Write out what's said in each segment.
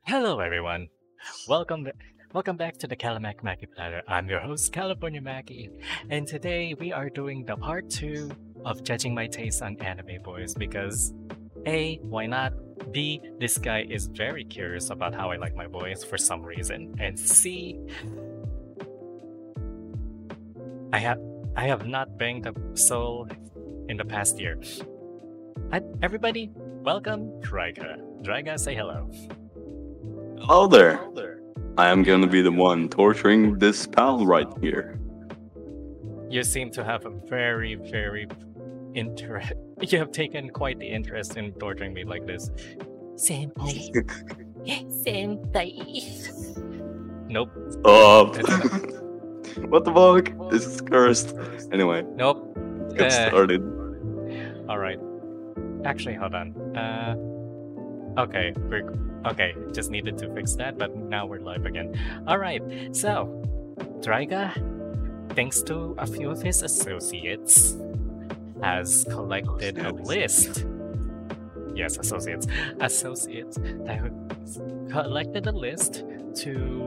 Hello, everyone. Welcome, welcome back to the Calamak Mackie Platter. I'm your host, California Mackie, and today we are doing the part two of judging my taste on anime boys because A, why not? B, this guy is very curious about how I like my boys for some reason, and C, I have I have not banged a soul in the past year. Everybody, welcome, Dryga. Dryga, say hello. Hello there. I am gonna be the one torturing this pal right here. You seem to have a very interest. You have taken quite the interest in torturing me like this. Senpai. Senpai. Nope. Stop. What the fuck? This is cursed. Anyway, Nope. get started. Alright. Actually, hold on. Okay, just needed to fix that, but now we're live again. Alright, so Dryga, thanks to a few of his associates, has collected a list. Yes, associates that have collected a list to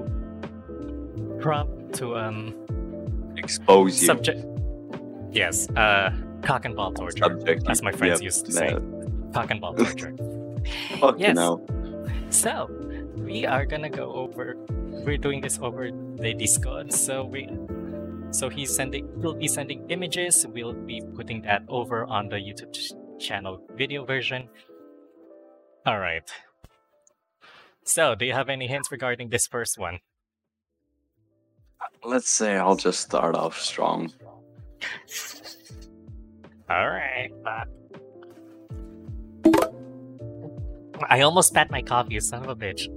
Expose you. subject. Yes, cock and ball torture, Subject. as my friends Yep, used to say. Cock and ball torture. Fuck you Yes. know. So we are gonna go over. We're doing this over the Discord. So he'll be sending images. We'll be putting that over on the YouTube channel video version. All right. So, do you have any hints regarding this first one? Let's say I'll just start off strong. All right. I almost spat my coffee, you son of a bitch.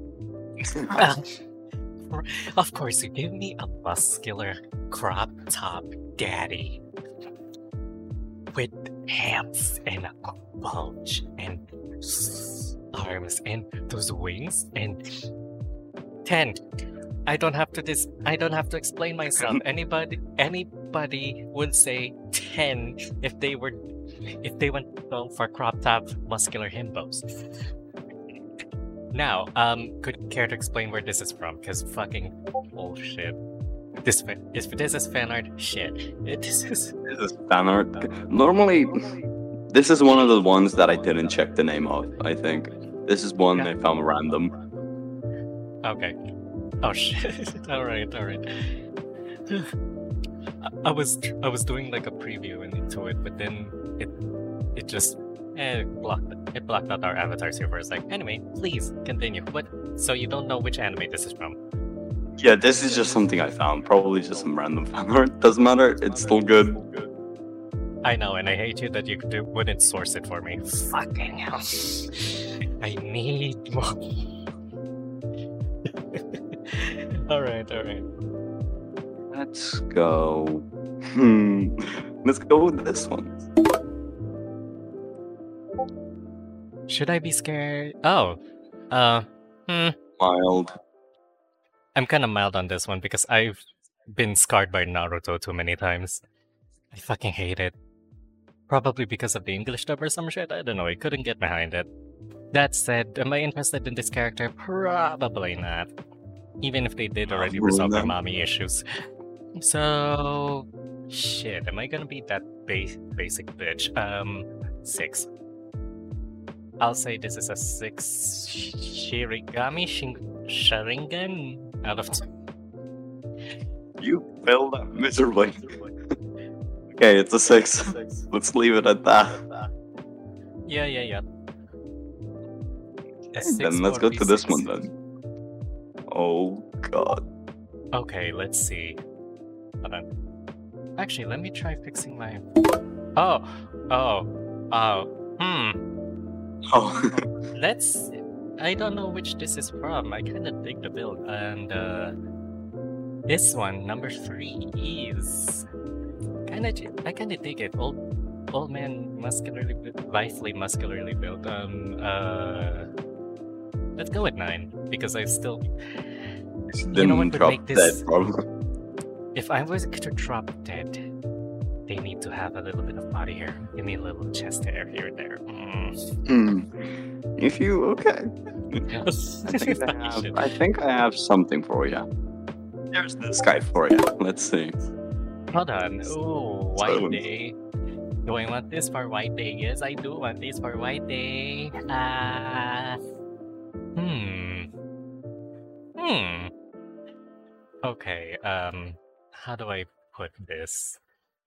Of course, you give me a muscular crop top daddy with hands and a bulge and arms and those wings and 10. I don't have to explain myself. Anybody would say 10 if they went for crop top muscular himbos. Now, could you care to explain where this is from? Because fucking bullshit. This is fan art. Shit. This is fan art. Normally, this is one of the ones that I didn't check the name of. I think this is one I found random. okay. Oh shit. All right. I was doing like a preview into it, but then it just blocked out our avatars here for a sec. Anyway, please continue. So you don't know which anime this is from? Yeah, this is just something I found. Probably just some random fan art. Doesn't matter. It's still good. I know, and I hate you that you wouldn't source it for me. Fucking hell. I need more. Alright. Let's go. Let's go with this one. Should I be scared? Oh. Mild. I'm kind of mild on this one because I've been scarred by Naruto too many times. I fucking hate it. Probably because of the English dub or some shit. I don't know. I couldn't get behind it. That said, am I interested in this character? Probably not. Even if they did already resolve their mommy issues. So, shit. Am I gonna be that basic bitch? 6. I'll say this is a 6 Shirigami Sharingan out of 10. You failed that miserably. Okay, it's a 6. Let's leave it at that. Yeah. Then let's go to this one then. Oh god. Okay, let's see. Hold on. Actually, let me try fixing my... Oh. Let's... I don't know which this is from. I kind of dig the build. And, this one, number 3, is... I kind of dig it. Old man, lively, muscularly built. Let's go with 9, because I still... You know what would make this... If I was to drop dead, they need to have a little bit of body hair. Give me a little chest hair here and there. If you okay, I think I have something for you. There's this guy for you. Let's see. Hold on. Ooh, White So- Day. Do I want this for White Day? Yes, I do want this for White Day. Okay, how do I put this?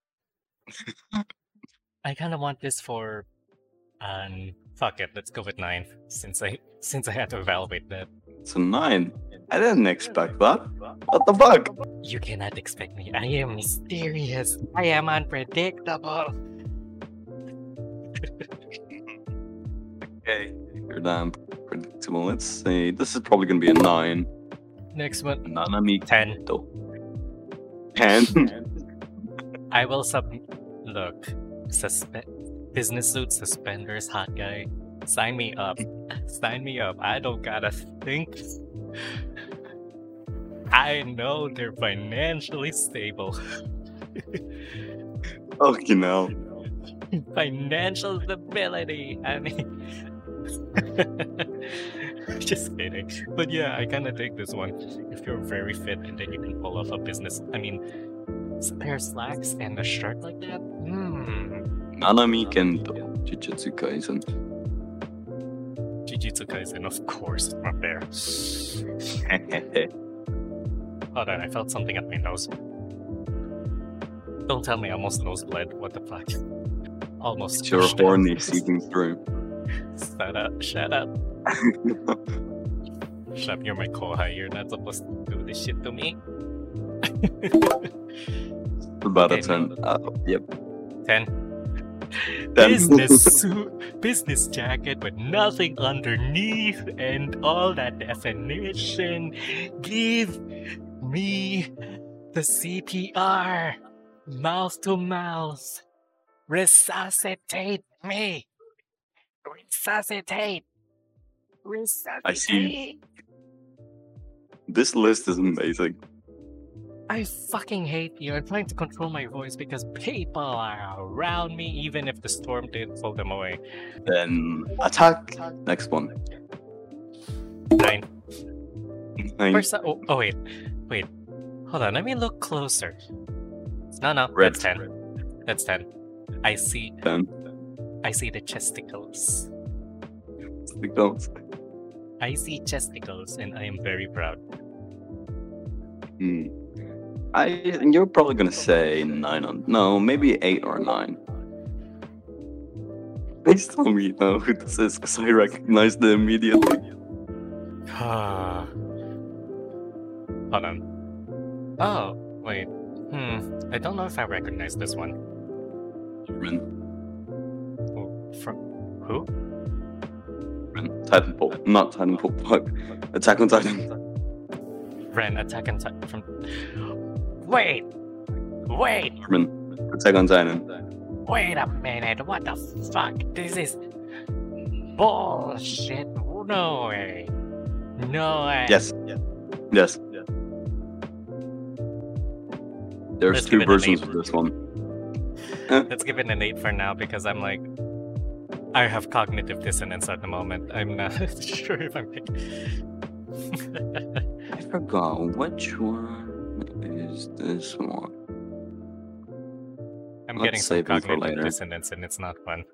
I kind of want this for, fuck it, let's go with 9, since I had to evaluate that. It's a 9. I didn't expect that. What the fuck? You cannot expect me. I am mysterious. I am unpredictable. Okay, you're damn predictable. Let's see. This is probably gonna be a 9. Next one, Nanami 10. 10. I will look. Business suit, suspenders, hot guy. Sign me up. Sign me up. I don't gotta think. I know they're financially stable. Okay, now. Financial stability. I mean, just kidding. But yeah, I kind of take this one. If you're very fit and then you can pull off a business, I mean, a pair of slacks and a shirt like that. Nanami Kendo. Jujutsu Kaisen. Jujutsu Kaisen, of course, up there. Hold on, I felt something up my nose. Don't tell me I almost nosebleed. What the fuck? Almost. It's your pushed out. horny seeking through. Shut up! Shut up! Shut up! You're my kohai. You're not supposed to do this shit to me. About a Okay, 10. Yep. 10. 10. Business suit, business jacket with nothing underneath, and all that definition. Give me the CPR, mouth to mouth. Resuscitate me. Resuscitate. Resuscitate. I see. This list is amazing. I fucking hate you. I'm trying to control my voice because people are around me, even if the storm did pull them away. Then attack. Next one. 9. 9. First, oh wait. Hold on, let me look closer. No, Red. that's 10. That's 10. I see 10. the chesticles. Signals. I see chesticles and I am very proud. You're probably gonna say 9 on. No, maybe 8 or 9. Please tell me you know who this is, because I recognized it immediately. Hold on. Oh, wait. I don't know if I recognize this one. Ren. From who? Titanfall. Not Titanfall, fuck. Attack on Titan. Ren, Attack on Titan from... Wait! Ren. Attack on Titan. Wait a minute, what the fuck? This is... bullshit. No way. No way. Yes. There's Let's 2 give it an versions 8. of this one. Let's give it an 8 for now because I'm like... I have cognitive dissonance at the moment. I'm not sure if I'm picking... I forgot which one is this one. I'm Let's getting some save it for cognitive later. dissonance and it's not fun.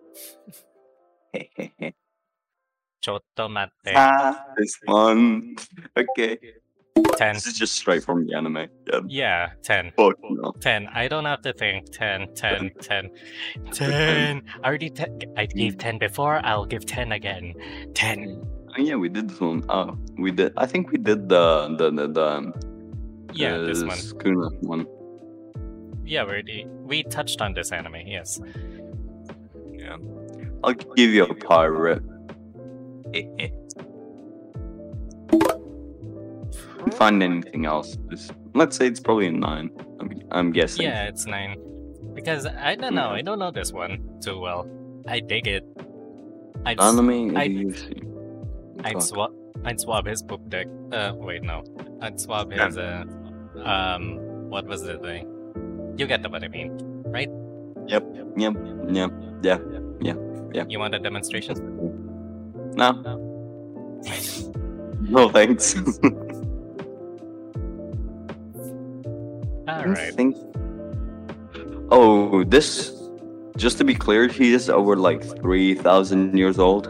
Chotto mate. This one. Okay. 10. This is just straight from the anime. Yeah. Yeah, 10. Fuck no. 10. I don't have to think. 10. I already I gave 10 before. I'll give 10 again. 10. Oh, yeah, we did this one. Oh, we did. I think we did the Yeah, this one. Sukuna one. Yeah, we touched on this anime. Yes. Yeah. I'll give you a pirate. Find anything else? Let's say it's probably a 9. I'm guessing. Yeah, it's 9. Because I don't know. I don't know this one too well. I dig it. Anime. I'd swap his book deck. Wait, no. I'd swap his what was the thing? You get what I mean, right? Yep. You want a demonstration? No. No thanks. I Alright. think. Oh, this. Just to be clear, he is over like 3,000 years old.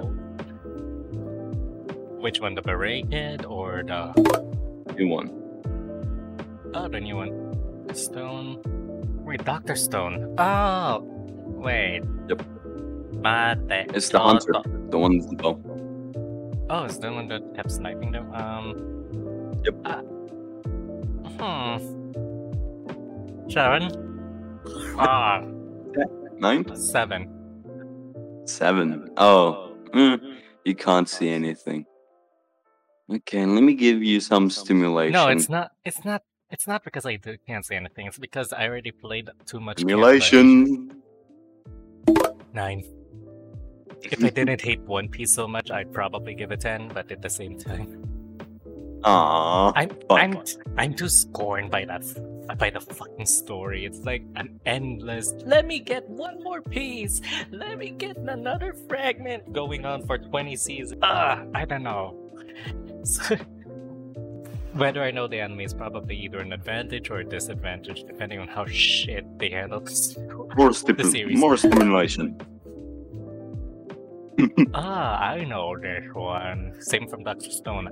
Which one, the beret kid or the... New one. Oh, the new one. Stone. Wait, Dr. Stone. Oh, wait. Yep. Mate. It's the hunter. The one with the bow. Oh, it's the one that kept sniping them? Yep. 7? Ah, 9? 7. 7. Oh. You can't see anything. Okay, let me give you some stimulation. No, it's not. It's not. It's not because can't say anything. It's because I already played too much. Stimulation. 9. If I didn't hate One Piece so much, I'd probably give it 10. But at the same time, Aww. I'm too scorned by the fucking story. It's like an endless. Let me get one more piece. Let me get another fragment going on for 20 seasons. I don't know. So, whether I know the anime is probably either an advantage or a disadvantage, depending on how shit they handle the series. More stimulation. I know this one. Same from Dr. Stone.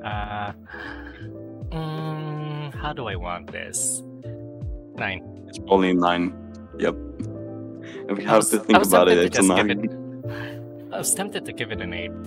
How do I want this? 9. It's probably 9. Yep. If you have to think about it, it's a 9. I was tempted to give it an 8.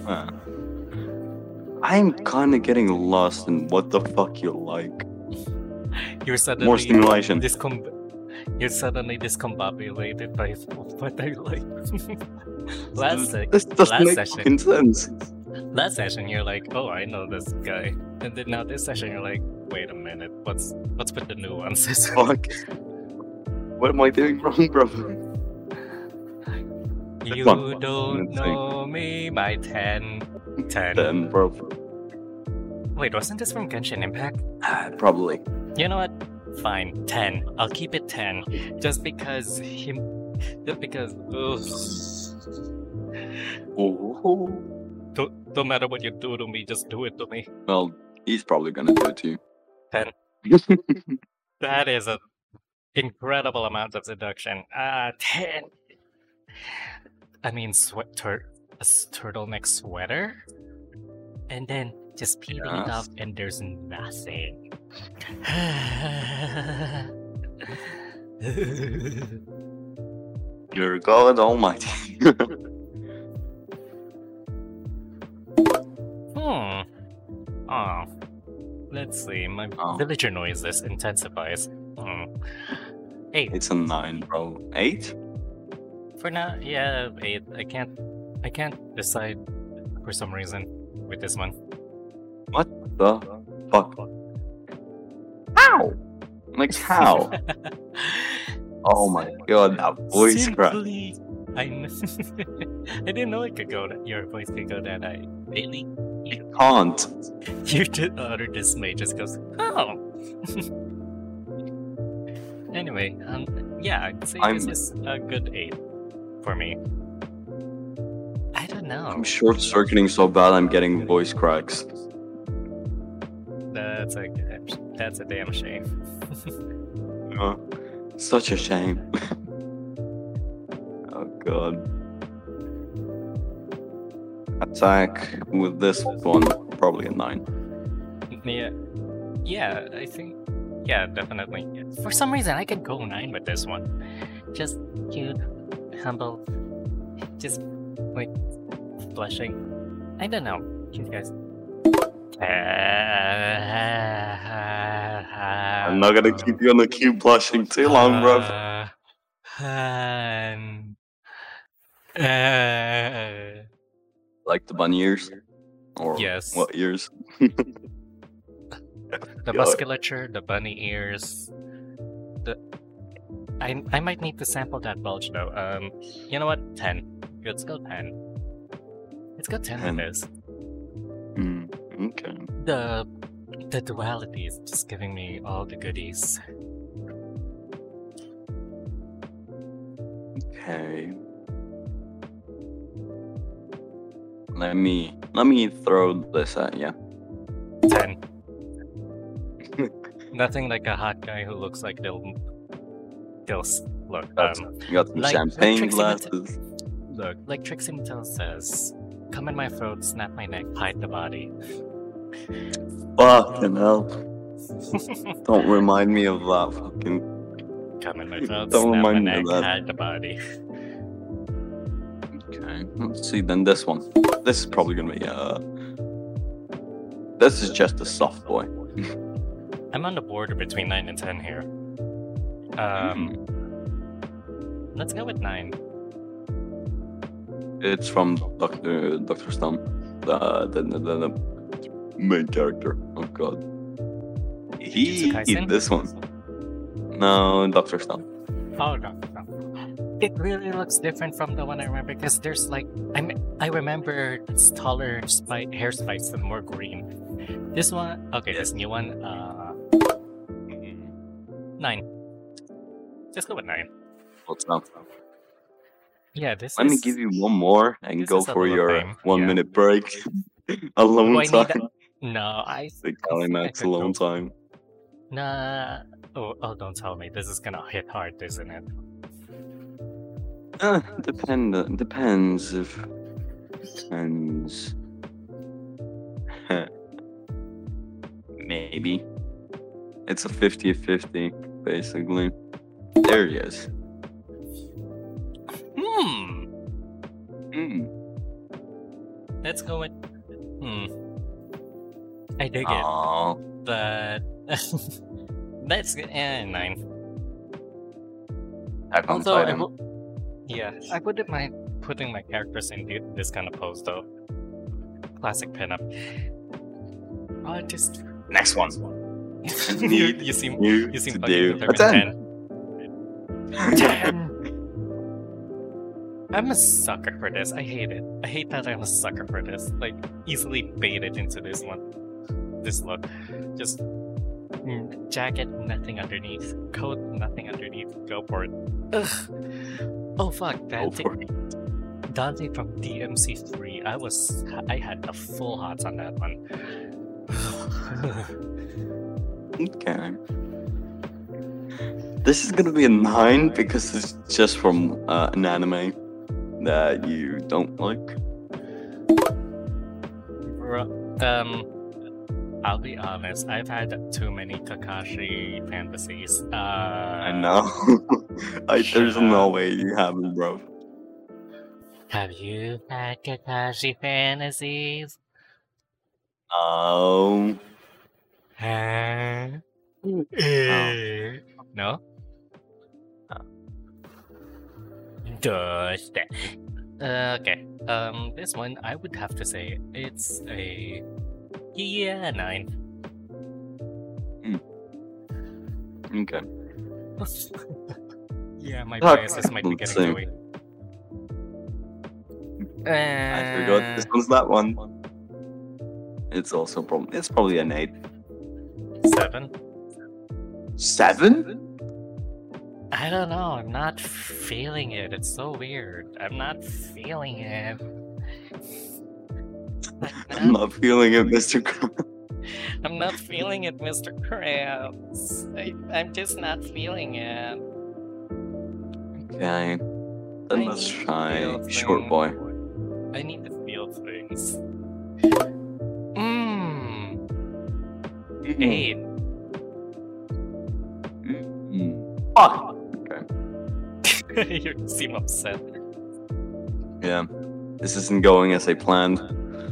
I'm kind of getting lost in what the fuck you like. You're suddenly More stimulation. You're suddenly discombobulated by what I like. This doesn't make session, fucking sense. last session, you're like, oh, I know this guy, and then now this session, you're like, wait a minute, what's with the nuances? Fuck. What am I doing wrong, bro? You don't know me by 10. 10, bro. Wait, wasn't this from Genshin Impact? Probably. You know what? Fine, 10. I'll keep it 10. Just because Oh. don't matter what you do to me, just do it to me. Well, he's probably gonna do it to you. 10. That is an incredible amount of seduction. 10. I mean, a turtleneck sweater? And then just peeling it off and there's nothing. You're God Almighty. Oh. Let's see. My villager noises intensifies. 8. It's a 9, bro. 8? For now, yeah, 8. I can't decide for some reason with this one. What the fuck? How? Like how? Oh my god, that voice crack. I didn't know it could go that your voice could go that high. Really? You can't. Your utter dismay just goes, oh. Anyway, yeah, I'd say this is a good 8 for me. I don't know. I'm short circuiting so bad I'm getting voice cracks. That's a damn shame. Such a shame. Oh god. Attack with this one, probably a 9. Yeah, I think, yeah, definitely. For some reason, I could go 9 with this one. Just cute, humble, just like blushing. I don't know, you guys. I'm not gonna keep you on the queue blushing too long, bro. Like the bunny ears? Or yes. What ears? The musculature, the bunny ears. I might need to sample that bulge though. You know what? 10. Let's go 10. Let's go 10 with this. Okay. The duality is just giving me all the goodies. Okay. Let me throw this at you. 10. Nothing like a hot guy who looks like they'll look. You got some like champagne Trixie glasses. Look, like Trixie Mattel says, "Come in my throat, snap my neck, hide the body." Fucking hell. Don't remind me of that fucking. Come in my throat, Don't snap my remind me of neck, that. hide the body. Okay, let's see then this one. This is probably gonna be this is just a soft boy. I'm on the border between 9 and 10 here. Let's go with 9. It's from Dr. Stone. The main character. Oh god. Jujutsu Kaisen? This one. No, Dr. Stone. Oh no. It really looks different from the one I remember because there's like I remember it's taller hair spikes and more green. This one, okay, this new one, 9. Just go with 9. What's up? Yeah, this Let is. me give you one more and this go is a for little your lame, 1 yeah. minute break. Alone Do I need time. No, The Calimax alone time. Nah. Oh, don't tell me. This is gonna hit hard, isn't it? Depends if. Depends. Maybe. It's a 50-50, basically. There he is. Let's go with. I dig it, Aww. but that's 9. Attack on Although I Titan. I wouldn't mind putting my characters in this kind of pose though. Classic pinup. Just Next one. you seem You fucking to do a determined. 10. 10. I'm a sucker for this. I hate it. I hate that I'm a sucker for this. Like, easily baited into this one. This look. Just jacket, nothing underneath. Coat, nothing underneath. Go for it. Ugh. Oh fuck, Go Dante. for it. Dante from DMC3. I had the full hots on that one. Okay. This is gonna be a 9 because it's just from an anime that you don't like. Bro, I'll be honest. I've had too many Kakashi fantasies. I know. There's shut no up. way you haven't, bro. Have you had Kakashi fantasies? Oh. Huh? No. No? Does that? Okay. This one I would have to say it's a 9. Okay. Yeah, my Okay, biases might be let's getting see. to it. I forgot this one's that one. It's also probably an 8. 7. 7? I don't know. I'm not feeling it. It's so weird. I'm not feeling it. I'm not feeling it, Mr. Krabs. I'm not feeling it, Mr. Krabs. I'm just not feeling it. Okay. I Then let's need to try feel Short things. Boy. I need to feel things. 8. Fuck. You seem upset. Yeah. This isn't going as I planned.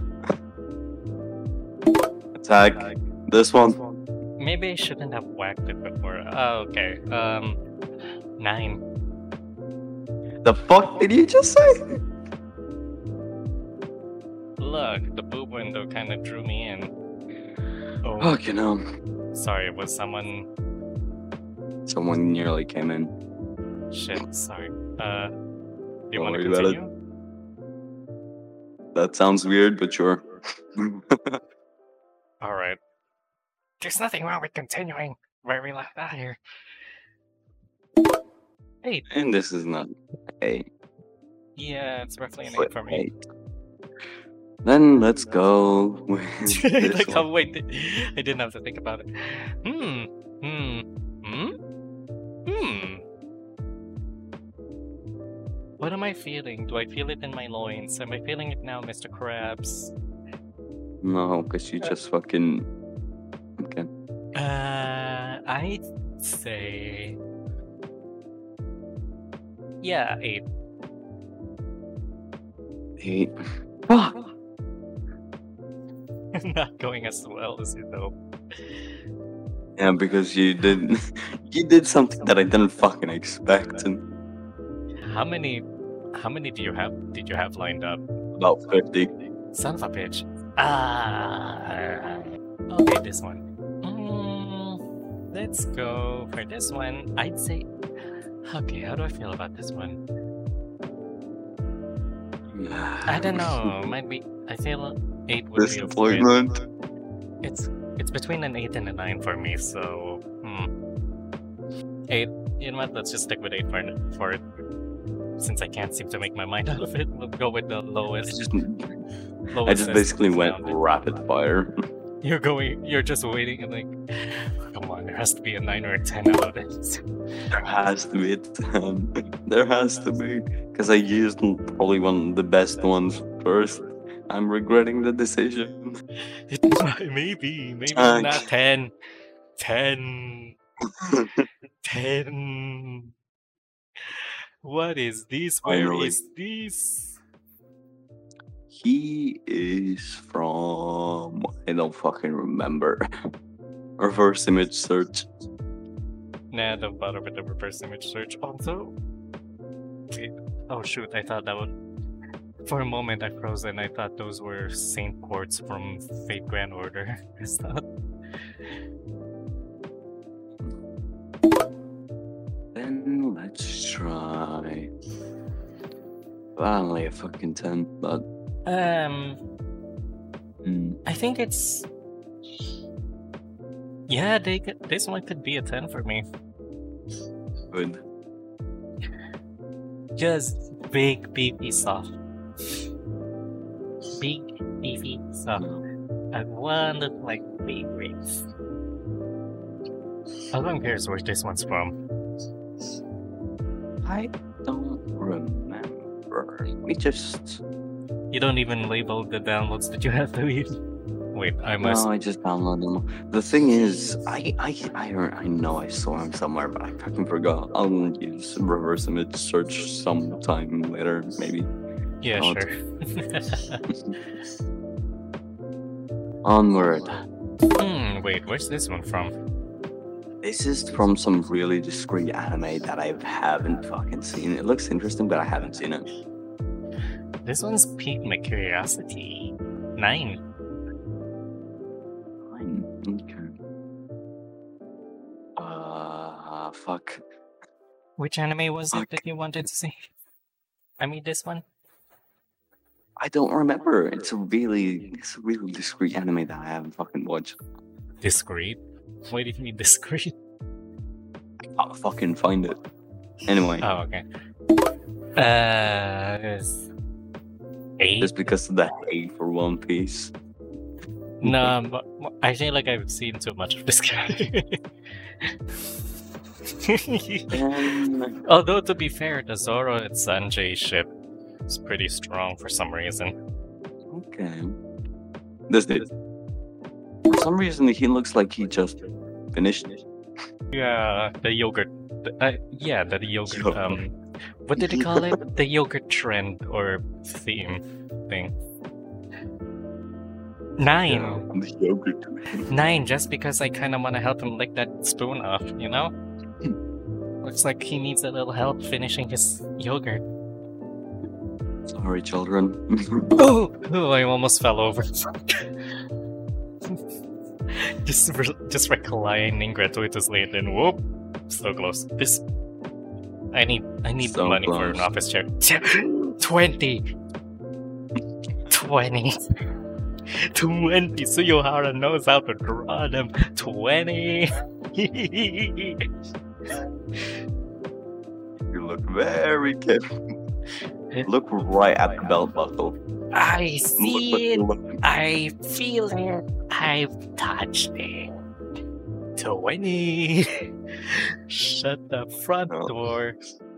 Attack. This one. Maybe I shouldn't have whacked it before. Oh, okay. 9. The fuck did you just say? Look, the boob window kind of drew me in. Oh, Fucking hell. sorry. Was someone? Someone nearly came in. Shit. Sorry. Do you Don't want to worry about it. continue? That sounds weird, but sure. All right. There's nothing wrong with continuing where we left out here. 8. And this is not 8. Yeah, it's roughly an 8 But for me. 8. Then let's go with this Like, one. oh, wait, I didn't have to think about it. Hmm. What am I feeling? Do I feel it in my loins? Am I feeling it now, Mr. Krabs? No, because you just fucking. Okay. I'd say. Yeah, 8. 8. Fuck! Not going as well as you know. Yeah, because you did. You did something that I didn't fucking expect. And How many did you have lined up? about 50. Son of a bitch. Okay, this one. Let's go for this one. I'd say. Okay, how do I feel about this one? I don't know. Might be. I feel 8 would be a great. Disappointment. It's between an 8 and a 9 for me. So 8. You know what? Let's just stick with 8 for it. Since I can't seem to make my mind out of it, we'll go with the lowest. I just basically went rapid fire. You're just waiting and like, come on, there has to be a 9 or a 10 out of it. There has to be a 10. There has to be. Because I used probably one of the best ones first. I'm regretting the decision. Maybe Tank. not 10. 10. 10. What is this? Where Finally. is this? He is from. I don't fucking remember. Reverse image search. Nah, don't bother with the reverse image search. Also, wait. Oh shoot, I thought that would. For a moment, I froze and I thought those were Saint Quartz from Fate Grand Order. Is that? Then let's try. Only a fucking 10, but. I think it's. Yeah, this one could be a 10 for me. Good. Just big, beefy, soft. Big, beefy, soft. And one of my favorites. I don't care where this one's from. I don't remember. Let me just. You don't even label the downloads that you have to read. Wait, I must. No, I just downloaded them. The thing is, I know I saw him somewhere, but I fucking forgot. I'll use reverse image search sometime later, maybe. Yeah, not. sure. Onward. Wait, where's this one from? This is from some really discreet anime that I haven't fucking seen. It looks interesting, but I haven't seen it. This one's piqued my curiosity. 9. Okay. Fuck. Which anime was it Fuck. that you wanted to see? I mean, this one? I don't remember. It's a really discreet anime that I haven't fucking watched. Discreet? Why do you mean discreet? I'll fucking find it. Anyway, Oh, okay. It's 8? just because of the hate for One Piece. No, but I feel like I've seen too much of this guy. Although, to be fair, the Zoro and Sanjay ship is pretty strong for some reason. Okay. This did. For some reason, he looks like he just finished. Yeah, the yogurt. The yogurt. Yogurt. What did they call it? The yogurt trend or theme thing. 9. Yeah, the yogurt. 9, just because I kind of want to help him lick that spoon off, you know? Looks like he needs a little help finishing his yogurt. Sorry, children. Oh, I almost fell over. just reclining gratuitously and then whoop, so close. I need So money for an close. office chair. 20. 20. 20. Suyohara knows how to draw them. 20. You look very careful. Look right at the belt buckle. I see it. Look. I feel it. I've touched it. 20. Shut the front No. door.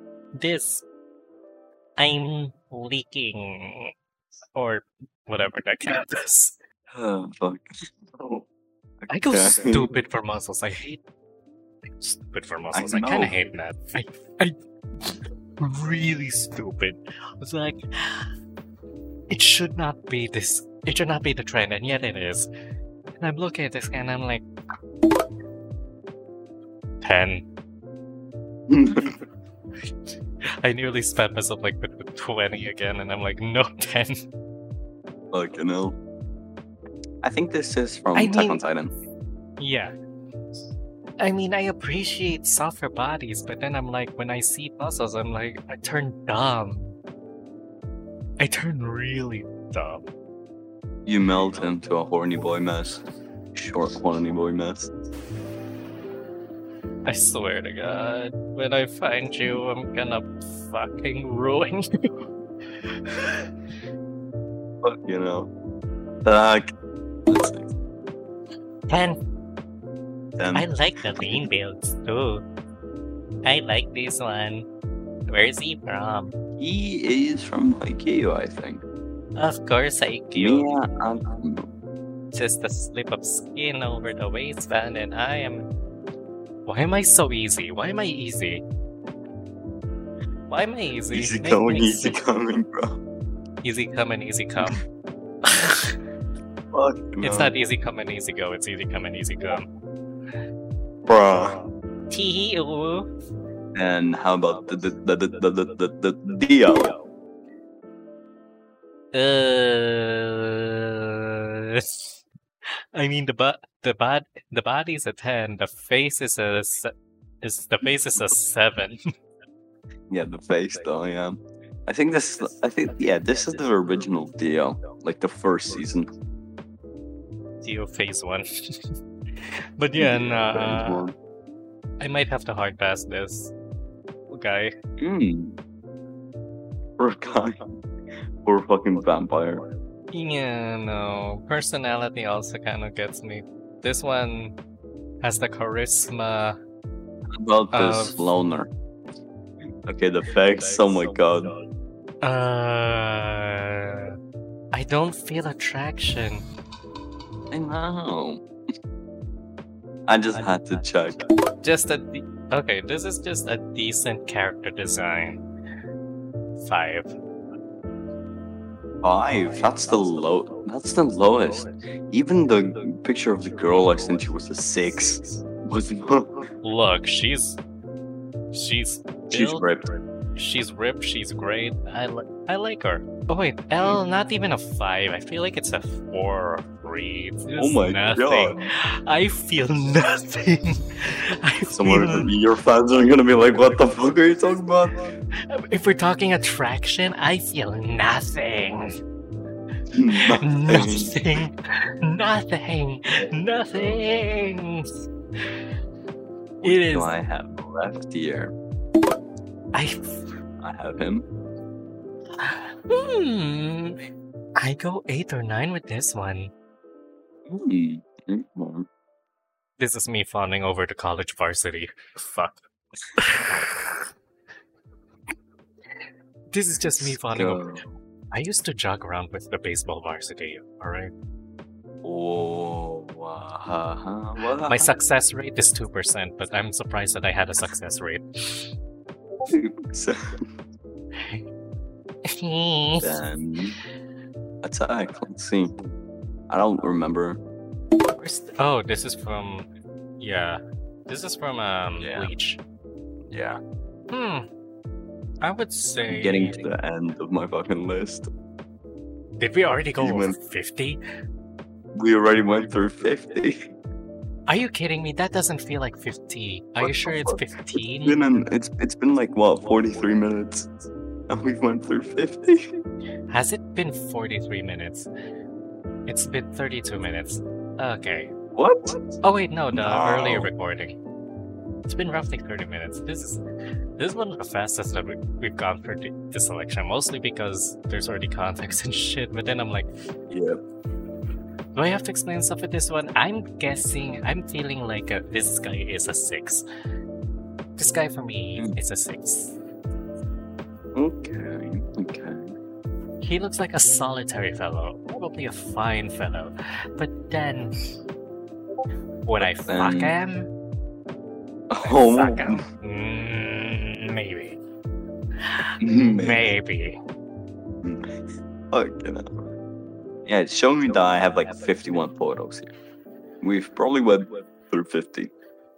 I'm leaking. Or whatever that count is. Oh, fuck. Oh, I go okay. stupid for muscles. I hate stupid for muscles. I kind know. of hate that. I really stupid. It's like it should not be this. It should not be the trend, and yet it is. And I'm looking at this, and I'm like, 10. I nearly spat myself like with 20 again, and I'm like, no, 10. Fucking hell. I think this is from I Attack mean- on Titan. Yeah. I mean, I appreciate softer bodies, but then I'm like, when I see muscles, I'm like, I turn dumb. I turn really dumb. You melt into a horny boy mess. Short horny boy mess. I swear to God, when I find you, I'm gonna fucking ruin you. Fuck, you know. Fuck. Let's see. 10. Then I like the lean builds too. I like this one. Where's he from? he is from Haikyuu, I think. Of course, I do. Yeah, Just a slip of skin over the waistband, and I am. Why am I so easy? Why am I easy? Why am I easy? easy Make going, me easy sick. coming, bro. Easy come and easy come. Fuck, It's no. not easy come and easy go. It's easy come and easy come. Bruh. Tea-oo. And how about the Dio? I mean the body's a 10. The face is a 7. Yeah, the face though, yeah. I think this is the original Dio, like the first season. Dio phase 1. But yeah, nah, I might have to hard pass this guy. Poor guy. Poor fucking vampire. Yeah, no. Personality also kind of gets me. This one has the charisma. How about this loner? Okay, the face. Oh my god. I don't feel attraction. I know. I just had to check. Okay, this is just a decent character design. 5. 5. That's the lowest. Even the picture of the girl I sent you was a 6. Was Look, she's she's built, ripped. she's ripped, she's great. I like her. Oh wait, L, not even a 5. I feel like it's a 4 or 3. It's Oh my nothing. god. I feel nothing. Your fans are gonna be like, what the fuck are you talking about? If we're talking attraction, I feel nothing. Nothing. Nothing. Nothing. It is. Do I have left here? I have him. I go 8 or 9 with this one. This is me fawning over to college varsity. Fuck. This is just me fawning over. I used to jog around with the baseball varsity, alright? Oh, My success rate is 2%, but I'm surprised that I had a success rate. Then attack. Let's see. I don't remember. Oh, this is from. Yeah. This is from Yeah. Bleach. Yeah. I would say. Getting to the end of my fucking list. Did we already go You over went- 50? We already went through 50. Are you kidding me? That doesn't feel like 50. Are What you the sure it's fuck? 15? It's been like what, 43 minutes, and we went through 50. Has it been 43 minutes? It's been 32 minutes. Okay. What? Oh wait, no, the No. earlier recording. It's been roughly 30 minutes. This is one of the fastest that we've gone for this selection, mostly because there's already context and shit. But then I'm like, Yeah. do I have to explain stuff with this one? I'm feeling like this guy is a 6. This guy for me is a 6. Okay. He looks like a solitary fellow, probably a fine fellow. But then, would I fuck him? Oh, Fuck him. Maybe. Maybe. Okay. Yeah, it's showing me that I have like 51 photos here. We've probably went through 50.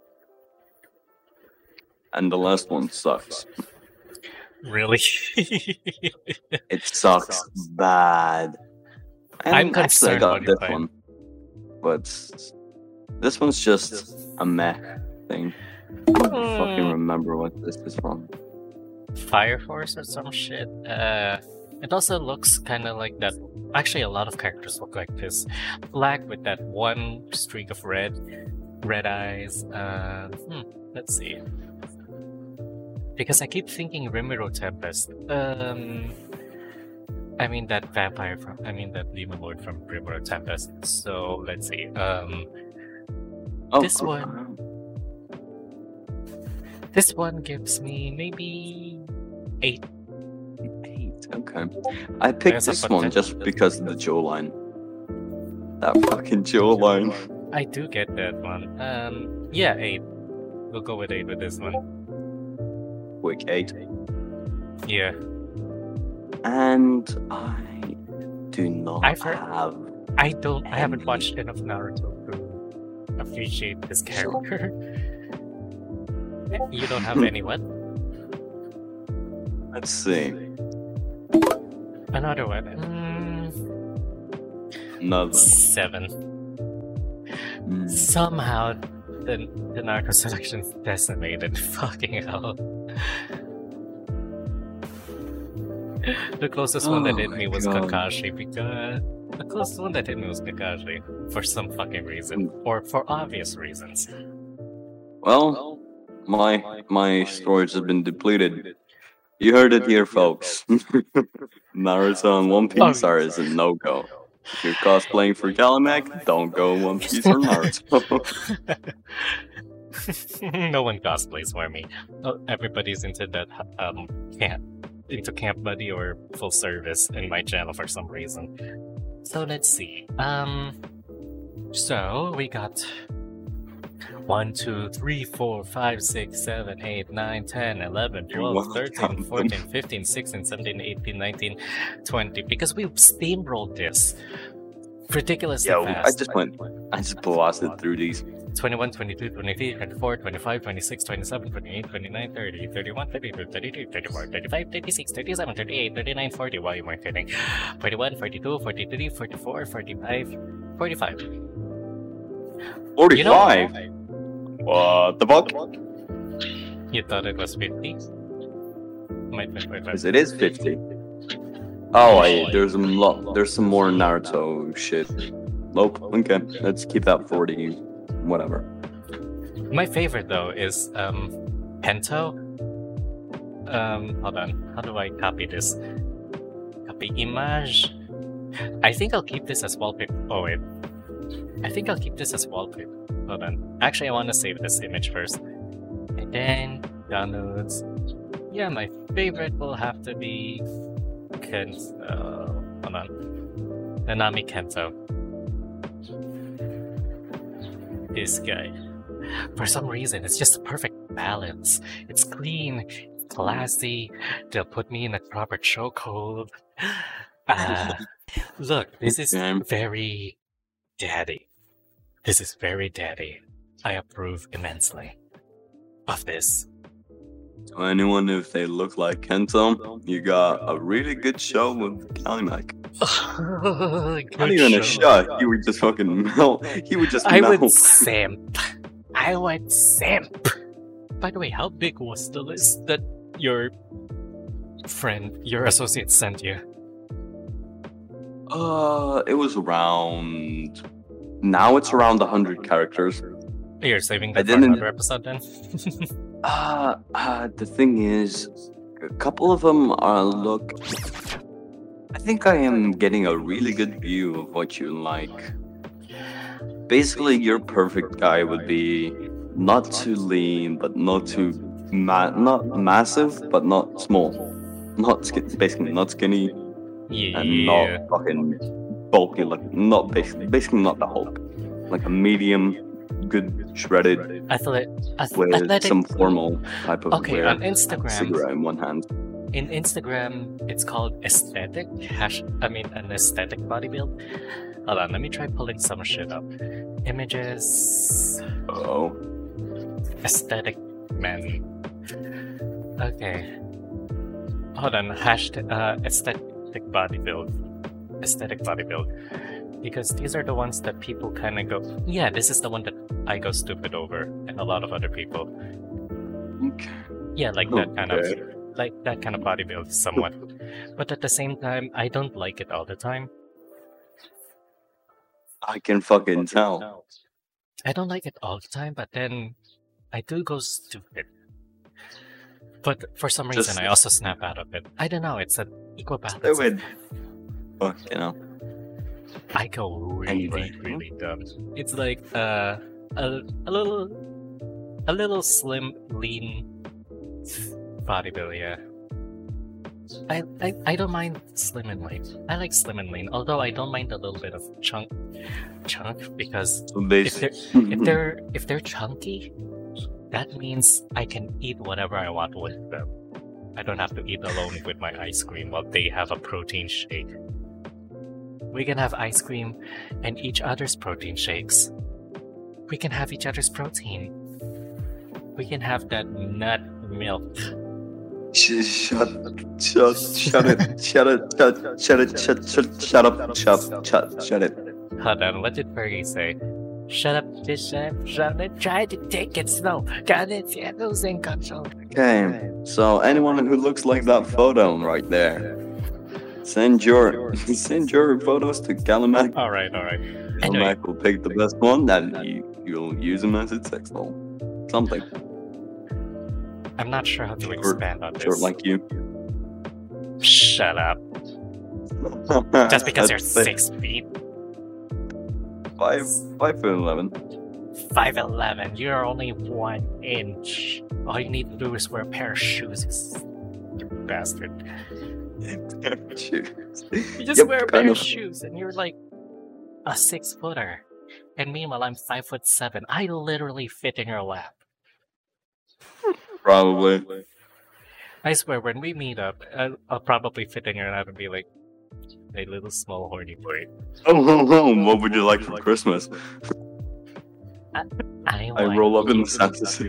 And the last one sucks. Really? It sucks bad. I'm And actually, I concerned got about your this time. one. But this one's just a meh thing. I don't fucking remember what this is from. Fire Force or some shit. It also looks kind of like that. Actually, a lot of characters look like this. Black with that one streak of red eyes. Let's see. Because I keep thinking Rimuro Tempest. I mean that Demon Lord from Rimuro Tempest. So let's see. This one. This one gives me maybe 8. 8, okay. I picked this one just because of the jawline. That fucking jawline. I do get that one. Yeah, 8. We'll go with 8 with this one. Quick 8. Yeah. And I do not I've heard- have. I haven't watched enough Naruto to appreciate this character. You don't have any what? Let's see. Another one. Another. 7. Somehow the Naruto selection's decimated. Fucking hell. The closest one that hit me was Kakashi because the closest one that hit me was Kakashi for some fucking reason, or for obvious reasons. Well, my storage has been depleted. You heard it here, folks. Naruto and One Piece are is a no-go. If you're cosplaying for Galamek, don't go One Piece or Naruto. No one cosplays for me. Everybody's into that camp buddy or full service in my channel for some reason. So let's see. So we got 1, 2, 3, 4, 5, 6, 7, 8, 9, 10, 11, 12, 13, 14, 15, 16, 17, 18, 19, 20. Because we steamrolled this ridiculously fast. I just blasted through these. 21, 22, 23, 24, 25, 26, 27, 28, 29, 30, 31, 32, 33, 34, 35, 36, 37, 38, 39, 40. Wow, you weren't kidding. 41, 42, 43, 44, 45, 45. 45? You know, What the fuck? you thought it was 50? Might be 45. Because it is 50. Oh, there's some more Naruto shit. Nope. Okay, let's keep that 40. Whatever. My favorite though is Pento. Hold on. How do I copy this? Copy image. I think I'll keep this as wallpaper. Oh wait. I think I'll keep this as wallpaper. Hold on. Actually, I want to save this image first. And then downloads. Yeah, my favorite will have to be Kento. Hold on. Nanami Kento. This guy. For some reason, it's just a perfect balance. It's clean, it's classy. They'll put me in a proper chokehold. Look, this is very daddy. This is very daddy. I approve immensely of this. To anyone, if they look like Kento, you got a really good show with Kalimak. Not even a shot. He would just fucking melt. He would just melt. I would simp. By the way, how big was the list that your associate sent you? It was around. Now it's around 100 characters. You're saving I that for didn't. another episode then? The thing is, a couple of them look. I think I am getting a really good view of what you like. Basically, your perfect guy would be not too lean, but not too not massive, but not small. Basically not skinny and not Yeah. fucking bulky. Like not basically not the Hulk. Like a medium, good shredded with Athletic. some formal type of Okay, wear. on and Instagram. cigarette in one hand. In Instagram, it's called aesthetic. An aesthetic body build. Hold on, let me try pulling some shit up. Images. Oh, Aesthetic men. Okay. Hold on. Hashtag aesthetic body build. Aesthetic body build. Because these are the ones that people kind of go, yeah, this is the one that I go stupid over, and a lot of other people. okay. Yeah, like that kind of body build, somewhat. But at the same time, I don't like it all the time. I can fucking tell. I don't like it all the time, but then I do go stupid. But for some reason, Just- I also snap out of it. I don't know. It's an equal balance. Stupid. Fuck, you know. I go really, Anyway. really dumb. It's like a little slim, lean body build. Yeah. I don't mind slim and lean. I like slim and lean, although I don't mind a little bit of chunk because So if they're chunky, that means I can eat whatever I want with them. I don't have to eat alone with my ice cream while they have a protein shake. We can have ice cream and each other's protein shakes. We can have each other's protein. We can have that nut milk. Shut it. Hold on, what did Fergie say? Shut up, Bishop. Shut up. Try to take it slow. Got it. Yeah, losing control. Okay, so anyone who looks like that photo right there, send your photos to Galamak. All right. Anyway, Galamak will pick the best one, and you'll use him as its sex doll. Something. I'm not sure how to expand on this. Short like you. Shut up. Just because you're 6 feet. 5'11". 5'11". You're only 1 inch. All you need to do is wear a pair of shoes. You bastard. You just wear a pair of shoes and you're like a 6-footer. And meanwhile, I'm 5'7". I literally fit in your lap. Probably. I swear, when we meet up, I'll probably fit in your lap and be like, a little small horny boy. Oh, what would you like for Christmas? I roll up in you the fantasy.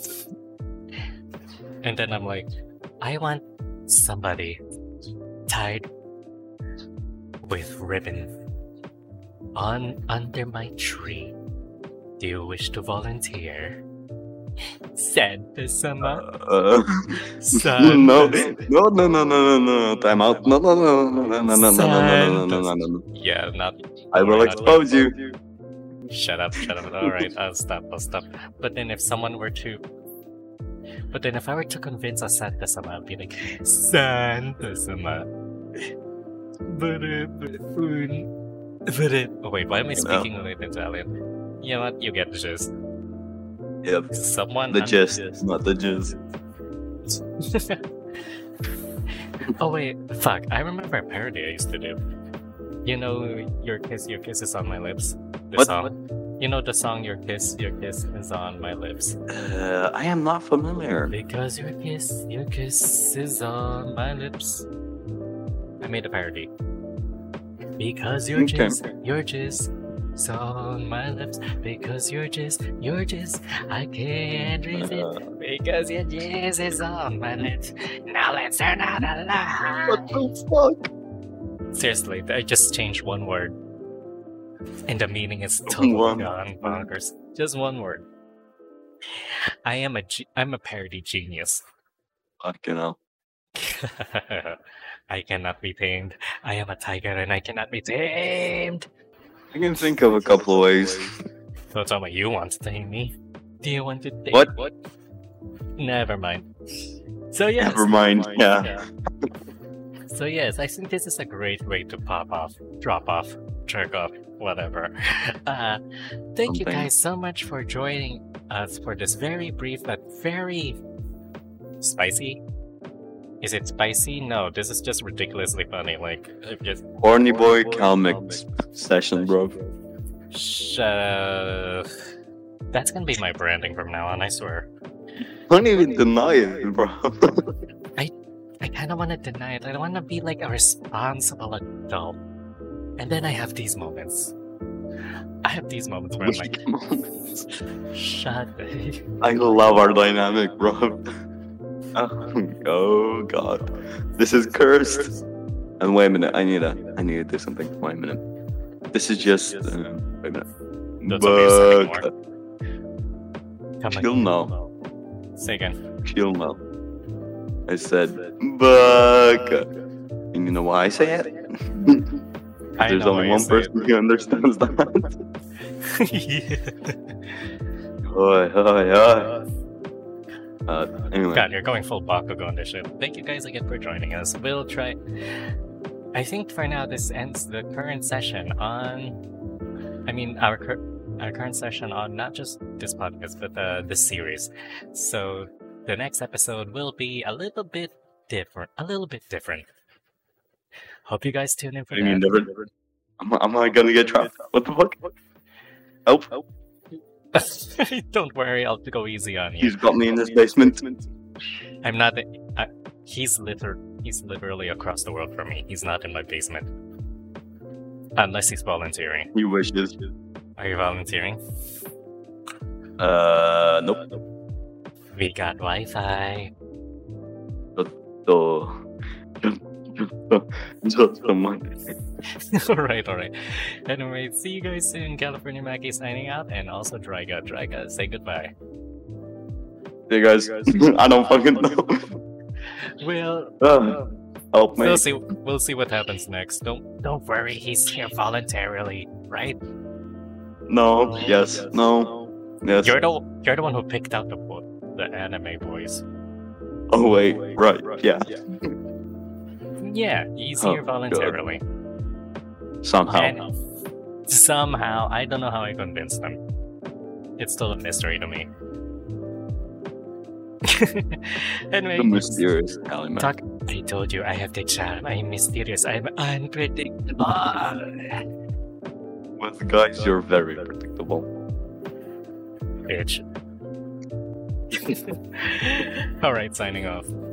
And then I'm like, I want somebody tied with ribbon under my tree. Do you wish to volunteer? Santa Sama. Santa. No. Time out. No. Yeah, not. I will expose you. Shut up. Alright, I'll stop. But then if I were to convince a Santa Sama, I'll be like, Santa Sama. Oh wait, why am I speaking in Italian? You know what? You get the gist. Yep. Someone. The gist, not the jizz. Oh wait, fuck. I remember a parody I used to do. You know, Your Kiss is on my lips. The What? song. You know the song Your Kiss is on my lips. I am not familiar. Because your kiss is on my lips. I made a parody. Because your Okay. jizz is on my lips. Because your jizz, I can't resist. Because your jizz is on my lips. Now let's turn out the light. What the fuck? Seriously, I just changed one word. And the meaning is totally One. gone bonkers. Just one word. I'm a parody genius. Fucking hell. I cannot be tamed. I am a tiger and I cannot be tamed. I can think of a couple of ways. So tell me, you want to date me? Do you want to date? What? Never mind. So yes. Never mind. Yeah. So yes, I think this is a great way to pop off, drop off, jerk off, whatever. Thank you Something. guys so much for joining us for this very brief but very spicy. Is it spicy? No, this is just ridiculously funny. Like, if just Horny boy Calmic session, bro. that's gonna be my branding from now on. I swear. Don't even deny it, bro. I kind of want to deny it. I want to be like a responsible adult. And then I have these moments. I have these moments where I'm like, shut up. I love our dynamic, bro. Oh god, this is cursed. And wait a minute, I need to do something. Wait a minute. This is just. Wait a minute. That's what you're saying But Come she'll on. know. Say again. She'll know. I said, but and you know why I say it? I There's know only why you one say person who understands that. Anyway, God, you're going full Bakugo on this shit. Thank you guys again for joining us. We'll try. I think for now this ends the current session on. I mean, our current session on not just this podcast, but this series. So the next episode will be a little bit different. Hope you guys tune in for I mean, that. never. Am I gonna get trapped? What the fuck? Help! Don't worry, I'll go easy on you. He's got me in this basement. I'm not. He's literally across the world from me. He's not in my basement. Unless he's volunteering. He wishes. Are you volunteering? Nope. We got Wi-Fi. Just a month. Alright. Anyway, see you guys soon. California Mackie signing out, and also Dryga, say goodbye. Hey guys, I don't fucking know. Well, Help me. we'll see what happens next. Don't worry, he's here voluntarily, right? No. Yes. No. Yes. You're the one who picked out the anime boys. Oh wait. Right. Yeah. Yeah, he's Oh, here voluntarily. Somehow. And somehow, I don't know how I convinced them. It's still a mystery to me. Anyway, The mysterious element. I told you I have the charm. I'm mysterious. I'm unpredictable. With guys, you're very predictable. Bitch. Alright, signing off.